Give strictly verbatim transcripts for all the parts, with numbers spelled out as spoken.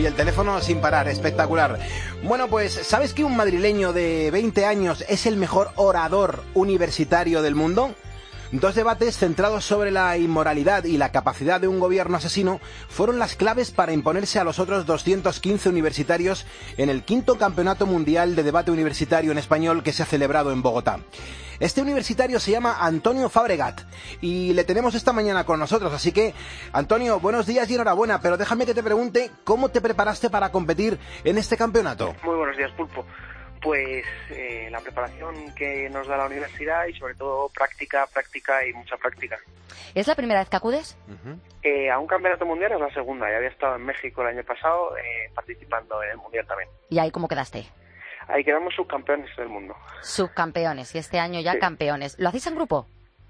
Y el teléfono sin parar, espectacular. Bueno, pues, ¿sabes que un madrileño de veinte años es el mejor orador universitario del mundo? Dos debates centrados sobre la inmoralidad y la capacidad de un gobierno asesino fueron las claves para imponerse a los otros doscientos quince universitarios en el quinto Campeonato Mundial de Debate Universitario en Español que se ha celebrado en Bogotá. Este universitario se llama Antonio Fabregat y le tenemos esta mañana con nosotros, así que, Antonio, buenos días y enhorabuena, pero déjame que te pregunte, ¿cómo te preparaste para competir en este campeonato? Muy buenos días, Pulpo. Pues eh, la preparación que nos da la universidad y sobre todo práctica, práctica y mucha práctica. ¿Es la primera vez que acudes? Uh-huh. Eh, a un campeonato mundial es la segunda. Ya había estado en México el año pasado eh, participando en el mundial también. ¿Y ahí cómo quedaste? Ahí quedamos subcampeones del mundo. Subcampeones, y este año ya sí. Campeones. ¿Lo hacéis en grupo?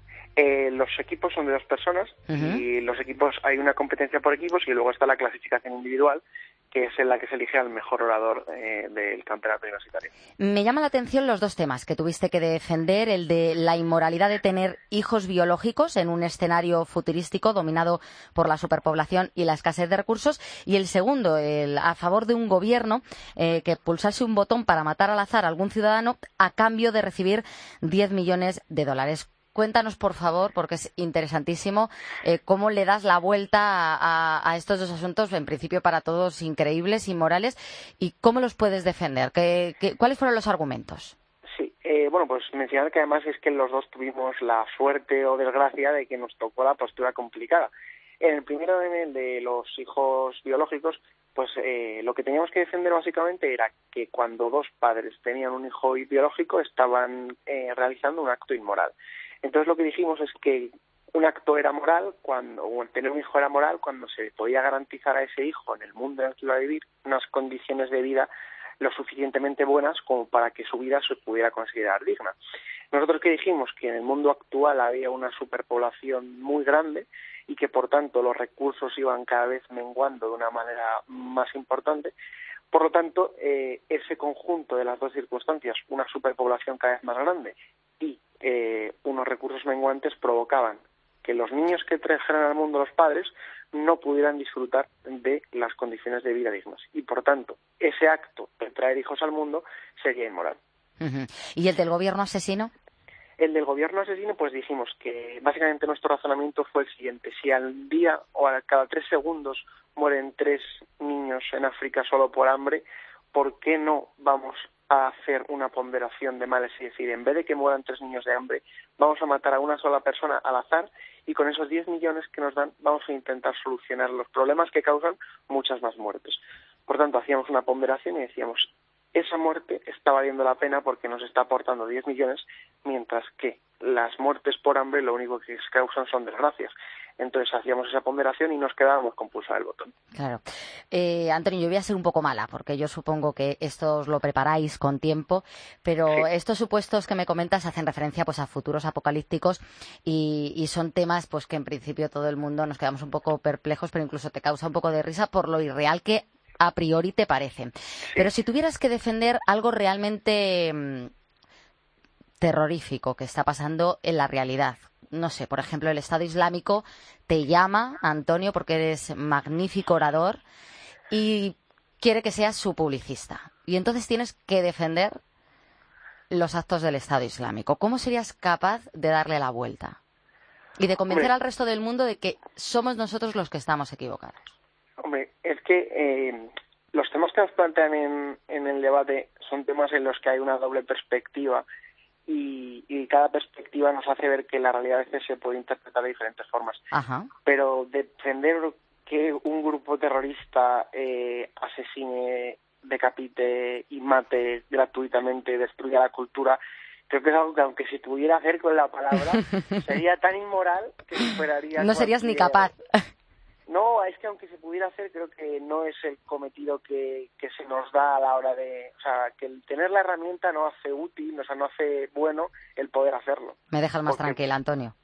Eh, los equipos son de dos personas uh-huh. y los equipos, hay una competencia por equipos y luego está la clasificación individual, que es en la que se elige al mejor orador eh, del campeonato universitario. Me llama la atención los dos temas que tuviste que defender, el de la inmoralidad de tener hijos biológicos en un escenario futurístico dominado por la superpoblación y la escasez de recursos, y el segundo, el a favor de un gobierno eh, que pulsase un botón para matar al azar a algún ciudadano a cambio de recibir diez millones de dólares. Cuéntanos, por favor, porque es interesantísimo, eh, cómo le das la vuelta a, a, a estos dos asuntos, en principio para todos increíbles, inmorales, y cómo los puedes defender. ¿Qué, qué, ¿Cuáles fueron los argumentos? Sí, eh, bueno, pues mencionar que además es que los dos tuvimos la suerte o desgracia de que nos tocó la postura complicada. En el primero, en el de los hijos biológicos, pues eh, lo que teníamos que defender básicamente era que cuando dos padres tenían un hijo biológico estaban eh, realizando un acto inmoral. Entonces lo que dijimos es que un acto era moral cuando, o tener un hijo era moral cuando se podía garantizar a ese hijo en el mundo en el que iba a vivir unas condiciones de vida lo suficientemente buenas como para que su vida se pudiera considerar digna. Nosotros que dijimos que en el mundo actual había una superpoblación muy grande y que por tanto los recursos iban cada vez menguando de una manera más importante. Por lo tanto, eh, ese conjunto de las dos circunstancias, una superpoblación cada vez más grande y eh, unos recursos menguantes, provocaban que los niños que trajeran al mundo los padres no pudieran disfrutar de las condiciones de vida dignas. Y por tanto, ese acto de traer hijos al mundo sería inmoral. Uh-huh. ¿Y el del gobierno asesino? El del gobierno asesino, pues dijimos que básicamente nuestro razonamiento fue el siguiente: si al día o a cada tres segundos mueren tres niños en África solo por hambre, ¿por qué no vamos a hacer una ponderación de males y decir, en vez de que mueran tres niños de hambre, vamos a matar a una sola persona al azar y con esos diez millones que nos dan vamos a intentar solucionar los problemas que causan muchas más muertes? Por tanto, hacíamos una ponderación y decíamos, esa muerte está valiendo la pena porque nos está aportando diez millones, mientras que las muertes por hambre lo único que causan son desgracias. Entonces hacíamos esa ponderación y nos quedábamos con pulsar el botón. Claro. Eh, Antonio, yo voy a ser un poco mala, porque yo supongo que esto os lo preparáis con tiempo, pero sí. Estos supuestos que me comentas hacen referencia pues a futuros apocalípticos y, y son temas pues que en principio todo el mundo nos quedamos un poco perplejos, pero incluso te causa un poco de risa por lo irreal que a priori te parecen. Sí. Pero si tuvieras que defender algo realmente mmm, terrorífico que está pasando en la realidad, no sé, por ejemplo, el Estado Islámico te llama, Antonio, porque eres magnífico orador y quiere que seas su publicista. Y entonces tienes que defender los actos del Estado Islámico. ¿Cómo serías capaz de darle la vuelta y de convencer Hombre. al resto del mundo de que somos nosotros los que estamos equivocados? Hombre, es que eh, los temas que nos plantean en, en el debate son temas en los que hay una doble perspectiva. Y, y cada perspectiva nos hace ver que la realidad a veces se puede interpretar de diferentes formas. Ajá. Pero defender que un grupo terrorista eh, asesine, decapite y mate gratuitamente, destruya la cultura, creo que es algo que aunque se pudiera hacer con la palabra, sería tan inmoral que superaría... No serías ni capaz. No, es que aunque se pudiera hacer, creo que no es el cometido que, que se nos da a la hora de... O sea, que el tener la herramienta no hace útil, o sea, no hace bueno el poder hacerlo. Me dejas más Porque... tranquila, Antonio.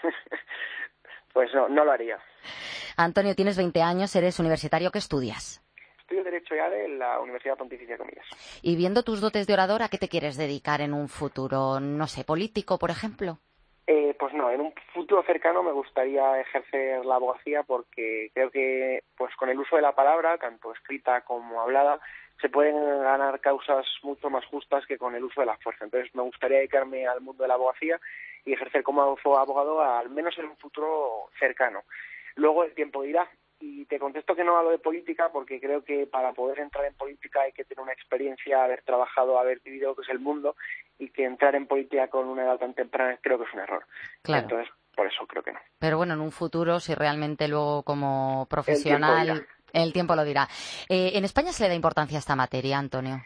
Pues no, no lo haría. Antonio, tienes veinte años, eres universitario, ¿qué estudias? Estudio Derecho ya de la Universidad Pontificia Comillas. Y viendo tus dotes de orador, ¿a qué te quieres dedicar en un futuro? No sé, político, por ejemplo. Eh, pues no, en un futuro cercano me gustaría ejercer la abogacía porque creo que pues con el uso de la palabra, tanto escrita como hablada, se pueden ganar causas mucho más justas que con el uso de la fuerza. Entonces me gustaría dedicarme al mundo de la abogacía y ejercer como abogado al menos en un futuro cercano. Luego el tiempo dirá. Y te contesto que no hablo de política porque creo que para poder entrar en política hay que tener una experiencia, haber trabajado, haber vivido lo que es el mundo, y que entrar en política con una edad tan temprana creo que es un error. Claro. Entonces, por eso creo que no. Pero bueno, en un futuro, si realmente luego como profesional, El tiempo dirá. el tiempo lo dirá. Eh, ¿En España se le da importancia a esta materia, Antonio?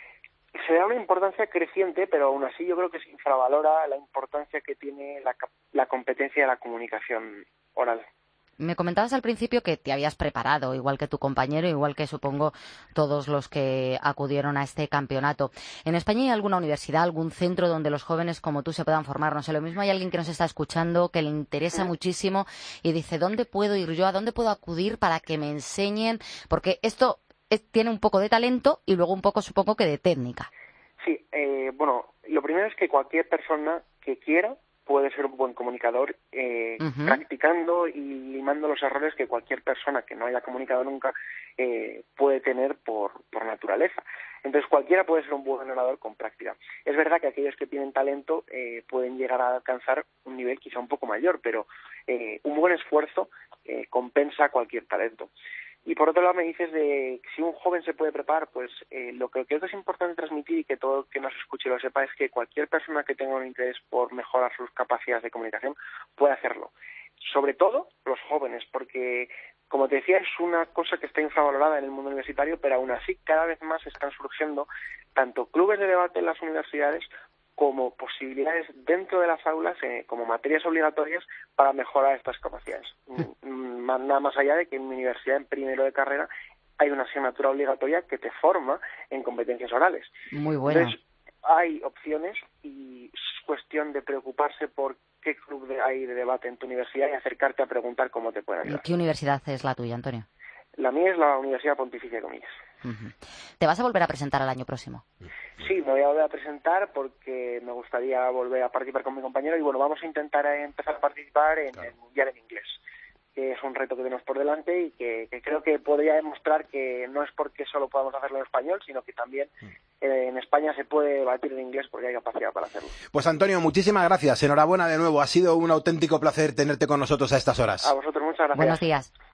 Se da una importancia creciente, pero aún así yo creo que se infravalora la importancia que tiene la, la competencia de la comunicación oral. Me comentabas al principio que te habías preparado, igual que tu compañero, igual que supongo todos los que acudieron a este campeonato. ¿En España hay alguna universidad, algún centro donde los jóvenes como tú se puedan formar? No sé, lo mismo hay alguien que nos está escuchando que le interesa muchísimo y dice, ¿dónde puedo ir yo? ¿A dónde puedo acudir para que me enseñen? Porque esto es, tiene un poco de talento y luego un poco, supongo, que de técnica. Sí, eh, bueno, lo primero es que cualquier persona que quiera puede ser un buen comunicador, eh, uh-huh. practicando y limando los errores que cualquier persona que no haya comunicado nunca eh, puede tener por, por naturaleza. Entonces cualquiera puede ser un buen orador con práctica. Es verdad que aquellos que tienen talento eh, pueden llegar a alcanzar un nivel quizá un poco mayor, pero eh, un buen esfuerzo eh, compensa cualquier talento. Y por otro lado me dices de si un joven se puede preparar, pues eh, lo que creo que es importante transmitir y que todo el que nos escuche lo sepa es que cualquier persona que tenga un interés por mejorar sus capacidades de comunicación puede hacerlo. Sobre todo los jóvenes, porque como te decía es una cosa que está infravalorada en el mundo universitario, pero aún así cada vez más están surgiendo tanto clubes de debate en las universidades como posibilidades dentro de las aulas, eh, como materias obligatorias para mejorar estas capacidades. Nada más allá de que en mi universidad, en primero de carrera, hay una asignatura obligatoria que te forma en competencias orales. Muy bueno. Entonces, hay opciones y es cuestión de preocuparse por qué club de, hay de debate en tu universidad y acercarte a preguntar cómo te pueden ayudar. ¿Qué universidad es la tuya, Antonio? La mía es la Universidad Pontificia de Comillas. Uh-huh. ¿Te vas a volver a presentar el año próximo? Sí, me voy a volver a presentar porque me gustaría volver a participar con mi compañero y bueno, vamos a intentar empezar a participar en claro. el Mundial en Inglés, que es un reto que tenemos por delante y que, que creo que podría demostrar que no es porque solo podamos hacerlo en español, sino que también eh, en España se puede debatir en inglés porque hay capacidad para hacerlo. Pues Antonio, muchísimas gracias, enhorabuena de nuevo, ha sido un auténtico placer tenerte con nosotros a estas horas. A vosotros, muchas gracias. Buenos días.